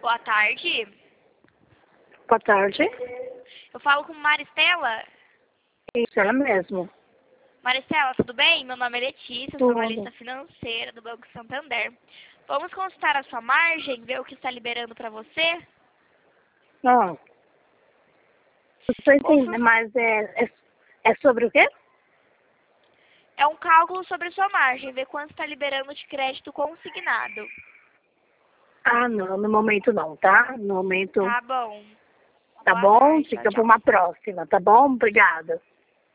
boa tarde. Boa tarde. Eu falo com Maristela. Isso, ela mesmo. Maristela, tudo bem? Meu nome é Letícia, sou analista financeira do Banco Santander. Vamos consultar a sua margem, ver o que está liberando para você? Não. Não entendi, mas é sobre o quê? É um cálculo sobre a sua margem, ver quanto está liberando de crédito consignado. Ah, não, no momento não, tá? No momento, Tá bom. tá Boa bom? tarde, tchau, Fica para tchau. uma próxima, tá bom? Obrigada.